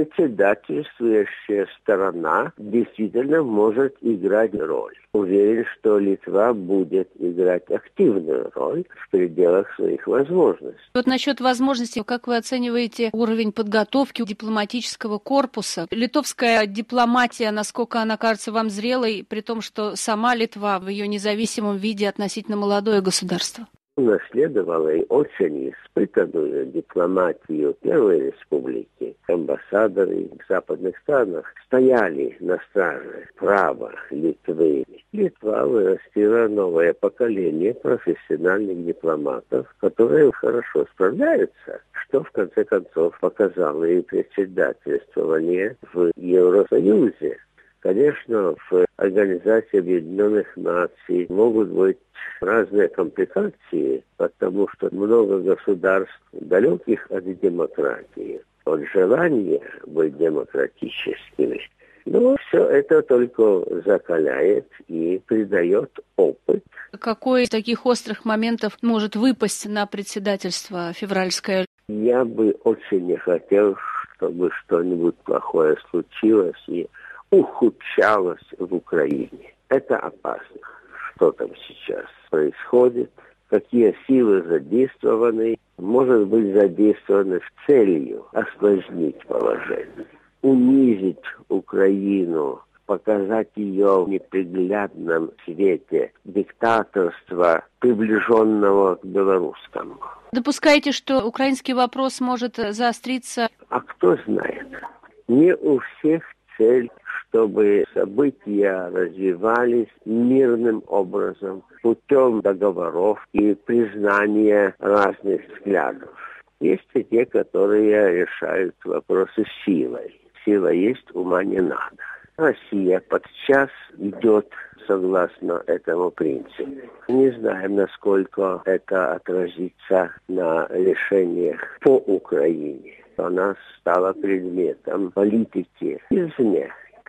председательствующая сторона действительно может играть роль. Уверен, что Литва будет играть активную роль в пределах своих возможностей. Вот насчет возможностей, как вы оцениваете уровень подготовки дипломатического корпуса? Литовская дипломатия, насколько она кажется вам зрелой, при том, что сама Литва в ее независимом виде относительно молодое государство? Наследовала и очень испытанную дипломатию Первой Республики. Амбассадоры в западных странах стояли на страже права Литвы. Литва вырастила новое поколение профессиональных дипломатов, которые хорошо справляются, что в конце концов показало и председательствование в Евросоюзе. Конечно, в Организации Объединенных Наций могут быть разные компликации, потому что много государств далеких от демократии, от желания быть демократическими. Но все это только закаляет и придает опыт. Какой из таких острых моментов может выпасть на председательство февральское? Я бы очень не хотел, чтобы что-нибудь плохое случилось и ухудшалось в Украине. Это опасно. Что там сейчас происходит, какие силы задействованы, может быть задействованы с целью осложнить положение, унизить Украину, показать ее в неприглядном свете диктаторства, приближенного к белорусскому. Допускаете, что украинский вопрос может заостриться? А кто знает? Не у всех цель, чтобы события развивались мирным образом, путем договоров и признания разных взглядов. Есть и те, которые решают вопросы силой. Сила есть, ума не надо. Россия подчас идет согласно этому принципу. Не знаем, насколько это отразится на решениях по Украине. Она стала предметом политики извне,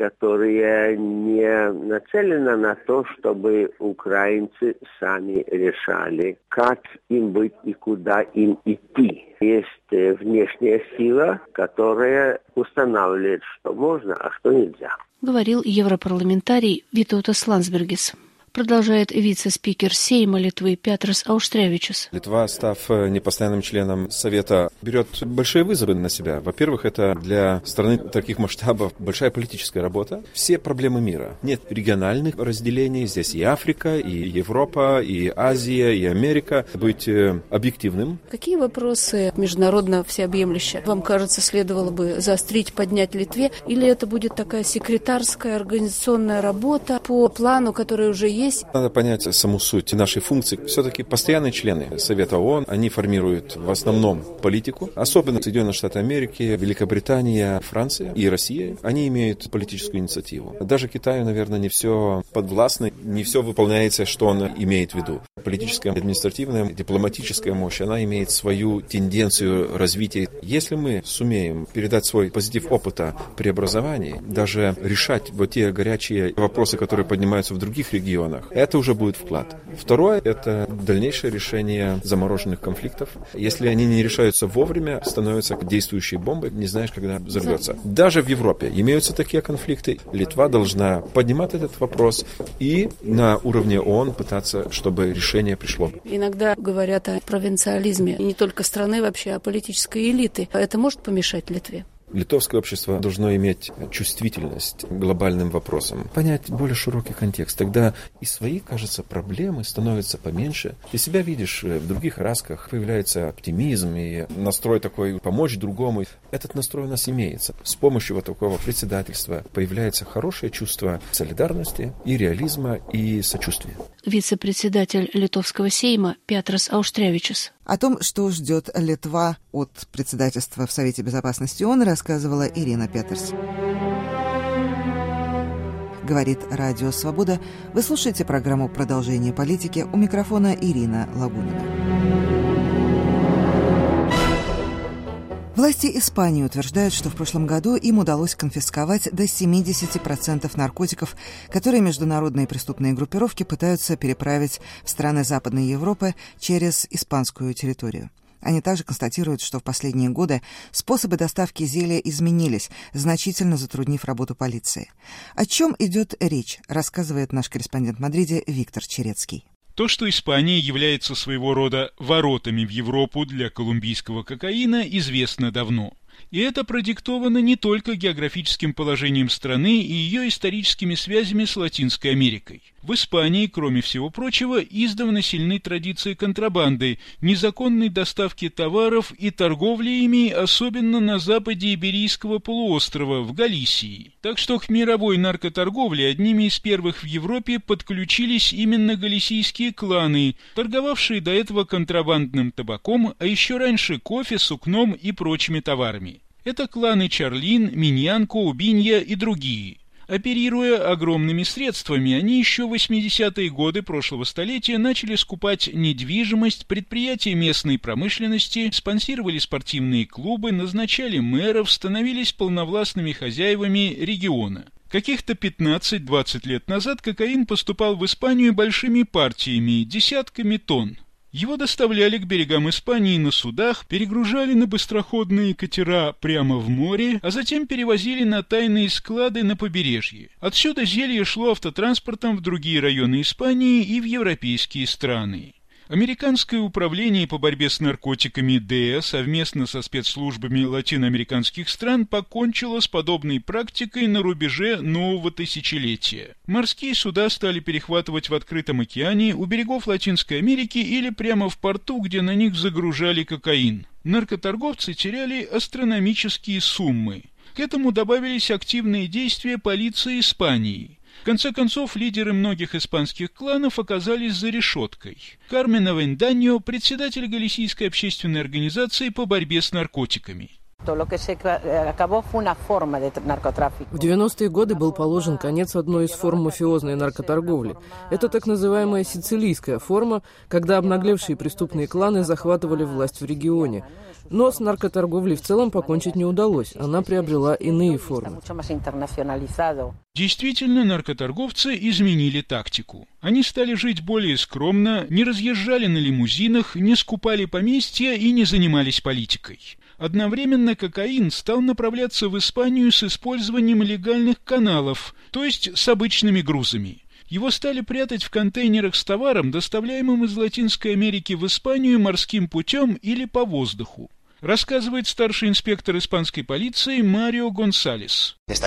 которая не нацелена на то, чтобы украинцы сами решали, как им быть и куда им идти. Есть внешняя сила, которая устанавливает, что можно, а что нельзя. Говорил европарламентарий Витаутас Ландсбергис. Продолжает вице-спикер Сейма Литвы Петрас Ауштревичус. Литва, став непостоянным членом Совета, берет большие вызовы на себя. Во-первых, это для страны таких масштабов большая политическая работа. Все проблемы мира. Нет региональных разделений. Здесь и Африка, и Европа, и Азия, и Америка. Быть объективным. Какие вопросы международно всеобъемлющие, вам кажется, следовало бы заострить, поднять Литве? Или это будет такая секретарская организационная работа по плану, который уже есть? Надо понять саму суть нашей функции. Все-таки постоянные члены Совета ООН, они формируют в основном политику. Особенно Соединенные Штаты Америки, Великобритания, Франция и Россия. Они имеют политическую инициативу. Даже Китаю, наверное, не все подвластно, не все выполняется, что он имеет в виду. Политическая, административная, дипломатическая мощь, она имеет свою тенденцию развития. Если мы сумеем передать свой позитив опыта преобразований, даже решать вот те горячие вопросы, которые поднимаются в других регионах, это уже будет вклад. Второе – это дальнейшее решение замороженных конфликтов. Если они не решаются вовремя, становятся действующей бомбой, не знаешь, когда взорвется. Даже в Европе имеются такие конфликты. Литва должна поднимать этот вопрос и на уровне ООН пытаться, чтобы решение пришло. Иногда говорят о провинциализме. И не только страны вообще, а политической элиты. Это может помешать Литве? Литовское общество должно иметь чувствительность к глобальным вопросам, понять более широкий контекст. Тогда и свои, кажется, проблемы становятся поменьше. Ты себя видишь в других расках, появляется оптимизм и настрой такой помочь другому. Этот настрой у нас имеется. С помощью вот такого председательства появляется хорошее чувство солидарности и реализма и сочувствия. Вице-председатель Литовского Сейма Петрас Ауштревичус. О том, что ждет Литва от председательства в Совете Безопасности ООН, рассказывала Ирина Петерс. говорит Радио Свобода. Вы слушаете программу «Продолжение политики». У микрофона Ирина Лагунина. Власти Испании утверждают, что в прошлом году им удалось конфисковать до 70% наркотиков, которые международные преступные группировки пытаются переправить в страны Западной Европы через испанскую территорию. Они также констатируют, что в последние годы способы доставки зелья изменились, значительно затруднив работу полиции. О чем идет речь, рассказывает наш корреспондент в Мадриде Виктор Черецкий. То, что Испания является своего рода воротами в Европу для колумбийского кокаина, известно давно. И это продиктовано не только географическим положением страны и ее историческими связями с Латинской Америкой. В Испании, кроме всего прочего, издавна сильны традиции контрабанды, незаконной доставки товаров и торговли ими, особенно на западе Иберийского полуострова, в Галисии. Так что к мировой наркоторговле одними из первых в Европе подключились именно галисийские кланы, торговавшие до этого контрабандным табаком, а еще раньше кофе, сукном и прочими товарами. Это кланы Чарлин, Миньянко, Убинья и другие. Оперируя огромными средствами, они еще в 80-е годы прошлого столетия начали скупать недвижимость, предприятия местной промышленности, спонсировали спортивные клубы, назначали мэров, становились полновластными хозяевами региона. Каких-то 15-20 лет назад кокаин поступал в Испанию большими партиями, десятками тонн. Его доставляли к берегам Испании на судах, перегружали на быстроходные катера прямо в море, а затем перевозили на тайные склады на побережье. Отсюда зелье шло автотранспортом в другие районы Испании и в европейские страны. Американское управление по борьбе с наркотиками ДЭА совместно со спецслужбами латиноамериканских стран покончило с подобной практикой на рубеже нового тысячелетия. Морские суда стали перехватывать в открытом океане у берегов Латинской Америки или прямо в порту, где на них загружали кокаин. Наркоторговцы теряли астрономические суммы. К этому добавились активные действия полиции Испании. В конце концов, лидеры многих испанских кланов оказались за решеткой. Кармен Авенданьо, председатель Галисийской общественной организации по борьбе с наркотиками. В 90-е годы был положен конец одной из форм мафиозной наркоторговли. Это так называемая сицилийская форма, когда обнаглевшие преступные кланы захватывали власть в регионе. Но с наркоторговлей в целом покончить не удалось, она приобрела иные формы. Действительно, наркоторговцы изменили тактику. Они стали жить более скромно, не разъезжали на лимузинах, не скупали поместья и не занимались политикой. Одновременно кокаин стал направляться в Испанию с использованием легальных каналов, то есть с обычными грузами. Его стали прятать в контейнерах с товаром, доставляемым из Латинской Америки в Испанию морским путем или по воздуху. Рассказывает старший инспектор испанской полиции Марио Гонсалес. В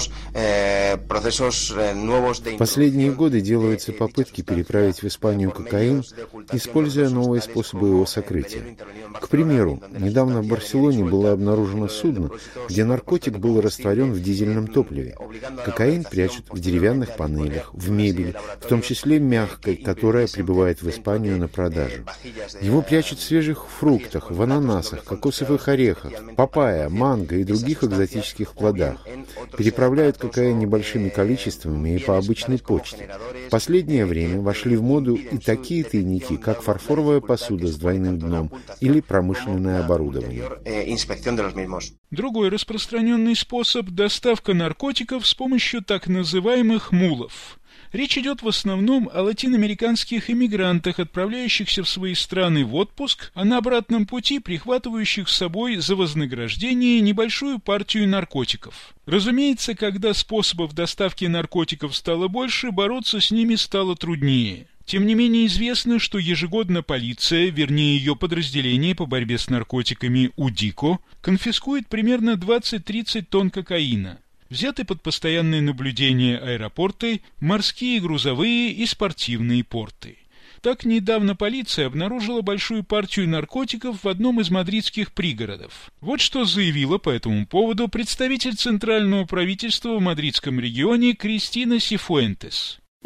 последние годы делаются попытки переправить в Испанию кокаин, используя новые способы его сокрытия. К примеру, недавно в Барселоне было обнаружено судно, где наркотик был растворен в дизельном топливе. Кокаин прячут в деревянных панелях, в мебели, в том числе мягкой, которая прибывает в Испанию на продажу. Его прячут в свежих фруктах, в ананасах, кокосовых орехах, папайя, манго и других экзотических плодах. Переправляют кокаин небольшими количествами и по обычной почте. В последнее время вошли в моду и такие тайники, как фарфоровая посуда с двойным дном или промышленное оборудование. Другой распространенный способ – доставка наркотиков с помощью так называемых мулов. Речь идет в основном о латиноамериканских иммигрантах, отправляющихся в свои страны в отпуск, а на обратном пути прихватывающих с собой за вознаграждение небольшую партию наркотиков. Разумеется, когда способов доставки наркотиков стало больше, бороться с ними стало труднее. Тем не менее известно, что ежегодно полиция, вернее ее подразделение по борьбе с наркотиками УДИКО, конфискует примерно 20-30 тонн кокаина. Взяты под постоянное наблюдение аэропорты, морские, грузовые и спортивные порты. Так недавно полиция обнаружила большую партию наркотиков в одном из мадридских пригородов. Вот что заявила по этому поводу представитель центрального правительства в мадридском регионе Кристина Сифуэнтес.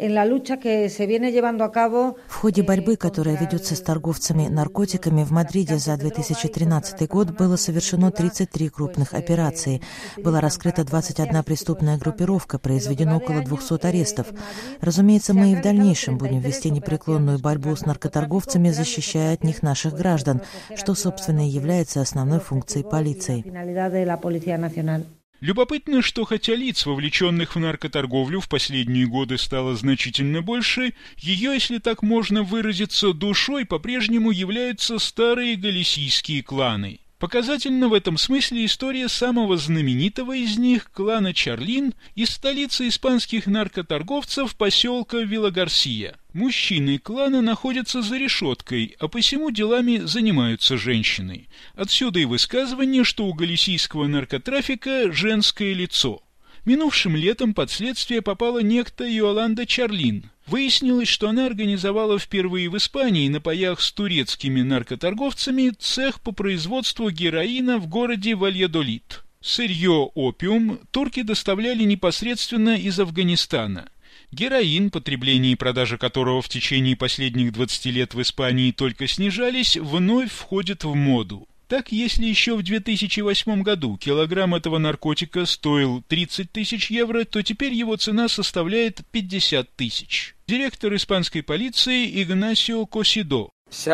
В ходе борьбы, которая ведется с торговцами наркотиками, в Мадриде за 2013 год было совершено 33 крупных операции. Была раскрыта 21 преступная группировка, произведено около 200 арестов. Разумеется, мы и в дальнейшем будем вести непреклонную борьбу с наркоторговцами, защищая от них наших граждан, что, собственно, и является основной функцией полиции. Любопытно, что хотя лиц, вовлеченных в наркоторговлю, в последние годы стало значительно больше, ее, если так можно выразиться, душой по-прежнему являются старые галисийские кланы. Показательна в этом смысле история самого знаменитого из них, клана Чарлин, из столицы испанских наркоторговцев поселка Вилла-Гарсия. Мужчины клана находятся за решеткой, а посему делами занимаются женщины. Отсюда и высказывание, что у галисийского наркотрафика женское лицо. Минувшим летом под следствие попала некто Йоланда Чарлин. Выяснилось, что она организовала впервые в Испании на паях с турецкими наркоторговцами цех по производству героина в городе Вальядолид. Сырье опиум турки доставляли непосредственно из Афганистана. Героин, потребление и продажа которого в течение последних 20 лет в Испании только снижались, вновь входит в моду. Так, если еще в 2008 году килограмм этого наркотика стоил 30 тысяч евро, то теперь его цена составляет 50 тысяч. Директор испанской полиции Игнасио Косидо.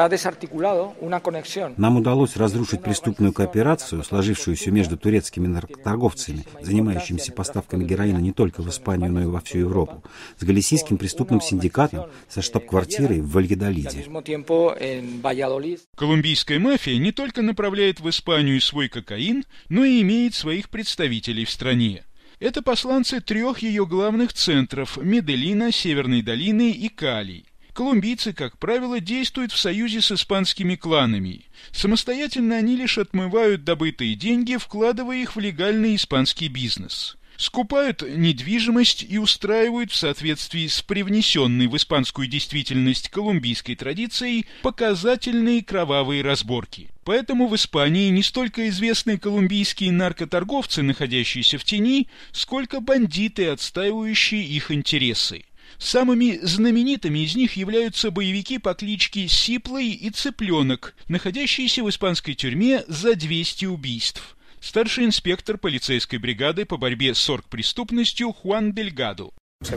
Нам удалось разрушить преступную кооперацию, сложившуюся между турецкими наркоторговцами, занимающимися поставками героина не только в Испанию, но и во всю Европу, с галисийским преступным синдикатом со штаб-квартирой в Вальядолиде. Колумбийская мафия не только направляет в Испанию свой кокаин, но и имеет своих представителей в стране. Это посланцы трех ее главных центров – Медельина, Северной долины и Кали. Колумбийцы, как правило, действуют в союзе с испанскими кланами. Самостоятельно они лишь отмывают добытые деньги, вкладывая их в легальный испанский бизнес. Скупают недвижимость и устраивают в соответствии с привнесенной в испанскую действительность колумбийской традицией показательные кровавые разборки. Поэтому в Испании не столько известны колумбийские наркоторговцы, находящиеся в тени, сколько бандиты, отстаивающие их интересы. Самыми знаменитыми из них являются боевики по кличке Сиплый и Цыпленок, находящиеся в испанской тюрьме за 200 убийств. Старший инспектор полицейской бригады по борьбе с оргпреступностью Хуан Дельгадо.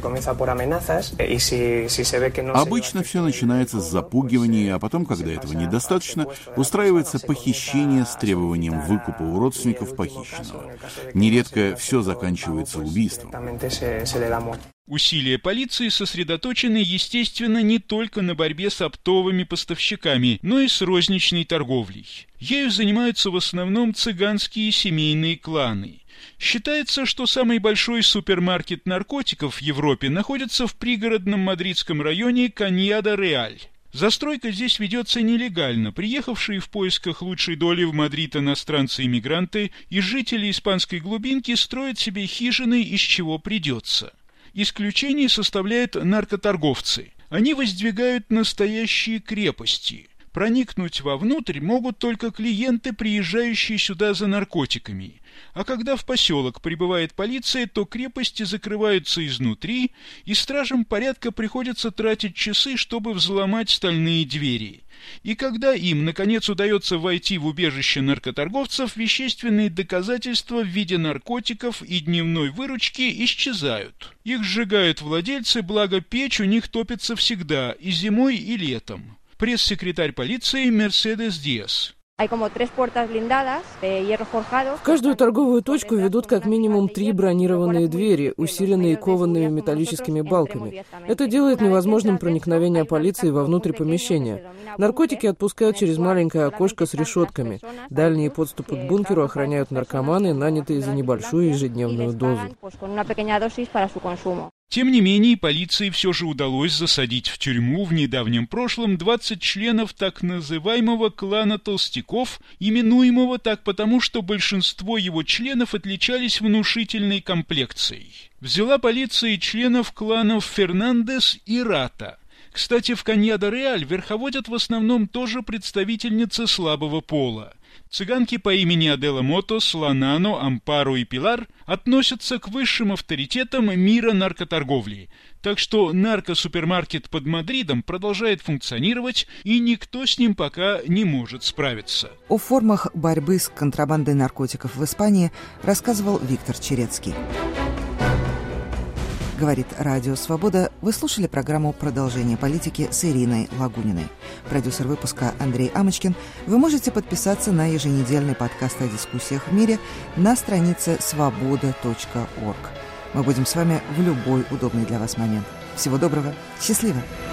Обычно все начинается с запугивания, а потом, когда этого недостаточно, устраивается похищение с требованием выкупа у родственников похищенного. Нередко все заканчивается убийством. Усилия полиции сосредоточены, естественно, не только на борьбе с оптовыми поставщиками, но и с розничной торговлей. Ею занимаются в основном цыганские семейные кланы. Считается, что самый большой супермаркет наркотиков в Европе находится в пригородном мадридском районе Каньяда-Реаль. Застройка здесь ведется нелегально. Приехавшие в поисках лучшей доли в Мадрид иностранцы-иммигранты и жители испанской глубинки строят себе хижины, из чего придется. Исключение составляют наркоторговцы. Они воздвигают настоящие крепости. Проникнуть вовнутрь могут только клиенты, приезжающие сюда за наркотиками. А когда в поселок прибывает полиция, то крепости закрываются изнутри, и стражам порядка приходится тратить часы, чтобы взломать стальные двери. И когда им, наконец, удается войти в убежище наркоторговцев, вещественные доказательства в виде наркотиков и дневной выручки исчезают. Их сжигают владельцы, благо печь у них топится всегда, и зимой, и летом. Пресс-секретарь полиции Мерседес Диас. В каждую торговую точку ведут как минимум 3 бронированные двери, усиленные коваными металлическими балками. Это делает невозможным проникновение полиции вовнутрь помещения. Наркотики отпускают через маленькое окошко с решетками. Дальние подступы к бункеру охраняют наркоманы, нанятые за небольшую ежедневную дозу. Тем не менее, полиции все же удалось засадить в тюрьму в недавнем прошлом 20 членов так называемого клана толстяков, именуемого так потому, что большинство его членов отличались внушительной комплекцией. Взяла полиция членов кланов Фернандес и Рата. Кстати, в Каньяда-Реаль верховодят в основном тоже представительницы слабого пола. Цыганки по имени Адела Мотос, Ланано, Ампаро и Пилар относятся к высшим авторитетам мира наркоторговли. Так что наркосупермаркет под Мадридом продолжает функционировать, и никто с ним пока не может справиться. О формах борьбы с контрабандой наркотиков в Испании рассказывал Виктор Черецкий. Говорит Радио Свобода. Вы слушали программу «Продолжение политики» с Ириной Лагуниной. Продюсер выпуска Андрей Амочкин. Вы можете подписаться на еженедельный подкаст о дискуссиях в мире на странице svoboda.org. Мы будем с вами в любой удобный для вас момент. Всего доброго. Счастливо.